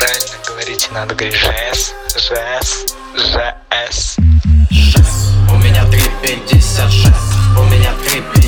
правильно говорите, надо говорить ЖС, ЖС, ЖС. У меня 3,56, у меня 3,56.